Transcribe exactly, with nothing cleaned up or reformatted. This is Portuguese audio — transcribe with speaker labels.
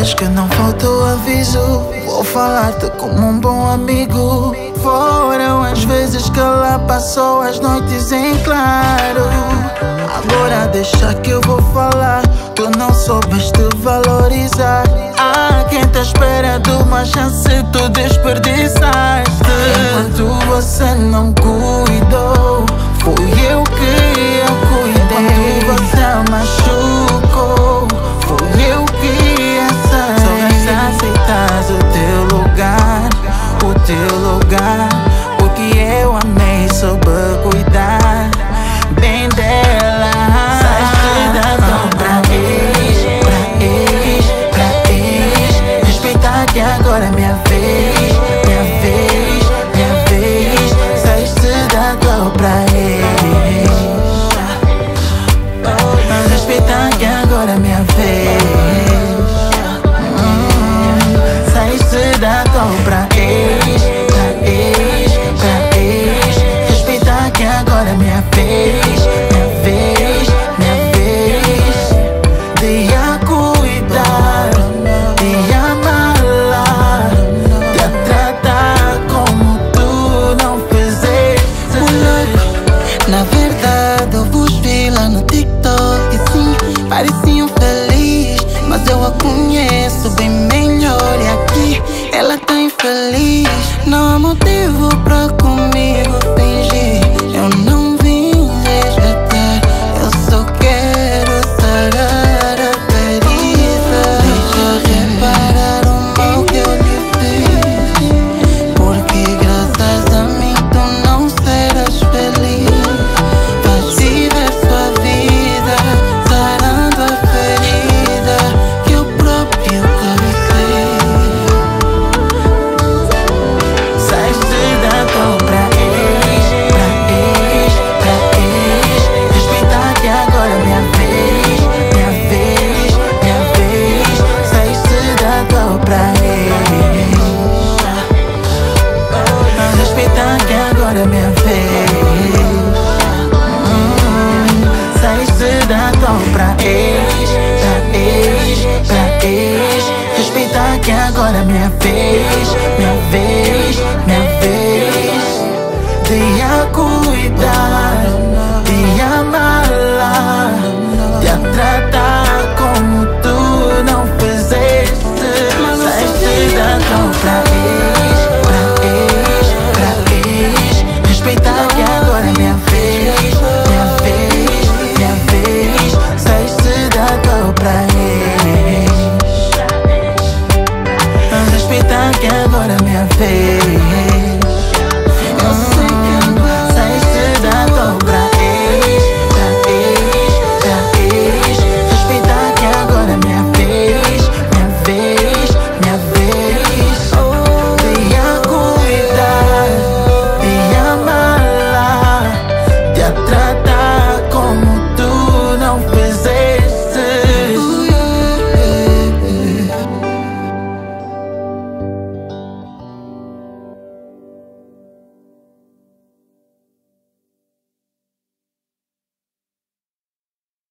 Speaker 1: Sabes que não faltou aviso, vou falar-te como um bom amigo. Foram as vezes que lá passou as noites em claro. Agora deixa que eu vou falar, tu não soubeste valorizar. Há quem te espera de uma chance, tu desperdiçaste. Enquanto você não cuidou, fui eu que eu cuidei. Enquanto você a machucou, fui eu que essa. Só aceitas o teu lugar, o teu lugar, porque eu amei, soube cuidar bem dela. Saíste da mão pra ex, pra ex, pra ex. Respeitar que agora é minha vez, minha vez, minha vez. Saíste da tua pra ex. Respeitar que agora é minha vez. hum, Saíste da tua pra ex, pra ex, pra ex. Respeitar que agora é minha vez, minha vez, minha vez. De a cuidar, de amar, de a tratar como tu não fizeste. Moleque, na verdade eu vos vi lá no TikTok, sim, pareciam felizes, mas eu a conheço bem melhor. E aqui ela tá infeliz, não há motivo pra comigo fingir. Eu não vim resgatar, eu só quero sarar a ferida. Deixa reparar o mal que eu lhe fiz, porque graças a mim tu não serás feliz. Vais viver sua vida, sarando a ferida que eu próprio causei. Saíste da tua pra ex, pra ex, pra ex. Respeitar que agora é minha vez, minha vez, minha vez. Saíste da tua pra ex. Respeitar que agora é minha vez. hum, Saíste da tua pra ex, pra ex, pra ex. Respeitar que agora é minha vez,